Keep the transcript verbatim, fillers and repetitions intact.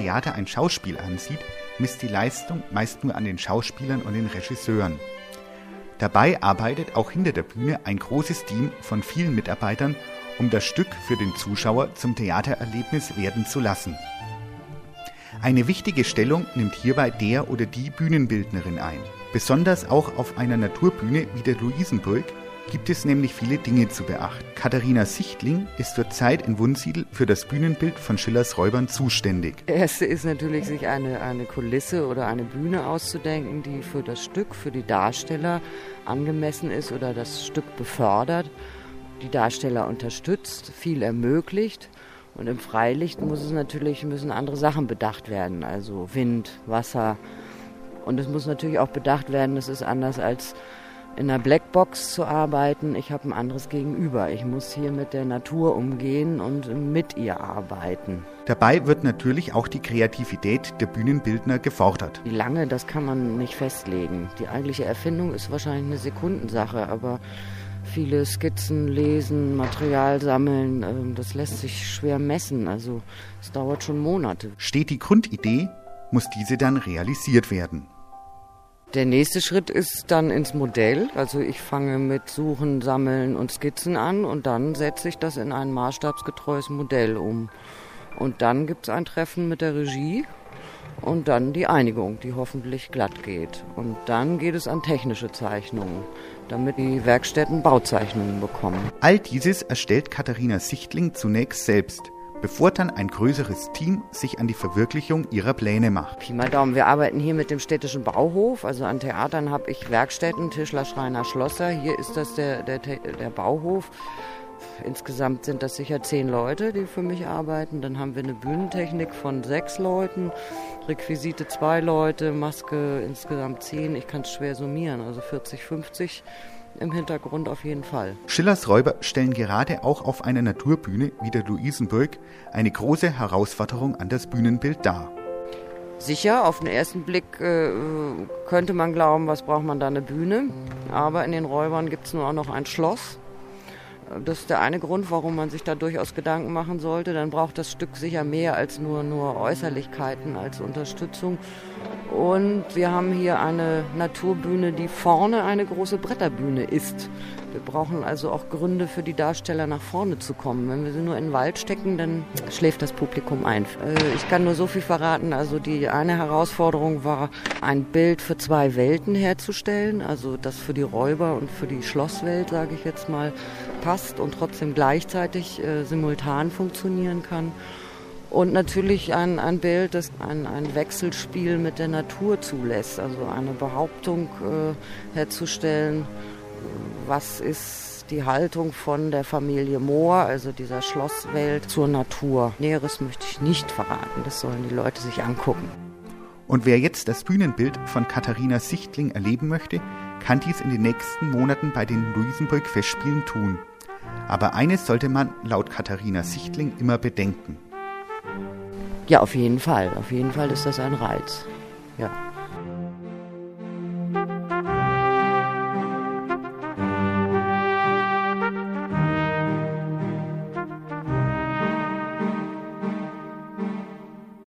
Theater ein Schauspiel ansieht, misst die Leistung meist nur an den Schauspielern und den Regisseuren. Dabei arbeitet auch hinter der Bühne ein großes Team von vielen Mitarbeitern, um das Stück für den Zuschauer zum Theatererlebnis werden zu lassen. Eine wichtige Stellung nimmt hierbei der oder die Bühnenbildnerin ein. Besonders auch auf einer Naturbühne wie der Luisenburg gibt es nämlich viele Dinge zu beachten. Katharina Sichtling ist zurzeit in Wunsiedel für das Bühnenbild von Schillers Räubern zuständig. Das Erste ist natürlich, sich eine, eine Kulisse oder eine Bühne auszudenken, die für das Stück, für die Darsteller angemessen ist oder das Stück befördert, die Darsteller unterstützt, viel ermöglicht. Und im Freilicht muss es natürlich, müssen andere Sachen bedacht werden, also Wind, Wasser. Und es muss natürlich auch bedacht werden, es ist anders als in einer Blackbox zu arbeiten. Ich habe ein anderes Gegenüber. Ich muss hier mit der Natur umgehen und mit ihr arbeiten. Dabei wird natürlich auch die Kreativität der Bühnenbildner gefordert. Wie lange, das kann man nicht festlegen. Die eigentliche Erfindung ist wahrscheinlich eine Sekundensache, aber viele Skizzen lesen, Material sammeln, das lässt sich schwer messen. Also es dauert schon Monate. Steht die Grundidee, muss diese dann realisiert werden. Der nächste Schritt ist dann ins Modell. Also ich fange mit Suchen, Sammeln und Skizzen an und dann setze ich das in ein maßstabsgetreues Modell um. Und dann gibt es ein Treffen mit der Regie und dann die Einigung, die hoffentlich glatt geht. Und dann geht es an technische Zeichnungen, damit die Werkstätten Bauzeichnungen bekommen. All dieses erstellt Katharina Sichtling zunächst selbst, bevor dann ein größeres Team sich an die Verwirklichung ihrer Pläne macht. Pi mal Daumen, wir arbeiten hier mit dem städtischen Bauhof. Also an Theatern habe ich Werkstätten, Tischler, Schreiner, Schlosser. Hier ist das der, der, der Bauhof. Insgesamt sind das sicher zehn Leute, die für mich arbeiten. Dann haben wir eine Bühnentechnik von sechs Leuten, Requisite zwei Leute, Maske insgesamt zehn. Ich kann es schwer summieren, also vierzig, fünfzig. Im Hintergrund auf jeden Fall. Schillers Räuber stellen gerade auch auf einer Naturbühne wie der Luisenburg eine große Herausforderung an das Bühnenbild dar. Sicher, auf den ersten Blick äh, könnte man glauben, was braucht man da eine Bühne? Aber in den Räubern gibt es nur auch noch ein Schloss. Das ist der eine Grund, warum man sich da durchaus Gedanken machen sollte. Dann braucht das Stück sicher mehr als nur, nur Äußerlichkeiten als Unterstützung. Und wir haben hier eine Naturbühne, die vorne eine große Bretterbühne ist. Wir brauchen also auch Gründe für die Darsteller, nach vorne zu kommen. Wenn wir sie nur in den Wald stecken, dann schläft das Publikum ein. Ich kann nur so viel verraten. Also die eine Herausforderung war, ein Bild für zwei Welten herzustellen. Also das für die Räuber und für die Schlosswelt, sage ich jetzt mal, passt und trotzdem gleichzeitig äh, simultan funktionieren kann. Und natürlich ein, ein Bild, das ein, ein Wechselspiel mit der Natur zulässt. Also eine Behauptung äh, herzustellen, was ist die Haltung von der Familie Mohr, also dieser Schlosswelt, zur Natur. Näheres möchte ich nicht verraten, das sollen die Leute sich angucken. Und wer jetzt das Bühnenbild von Katharina Sichtling erleben möchte, kann dies in den nächsten Monaten bei den Luisenburg-Festspielen tun. Aber eines sollte man laut Katharina Sichtling immer bedenken. Ja, auf jeden Fall. Auf jeden Fall ist das ein Reiz. Ja.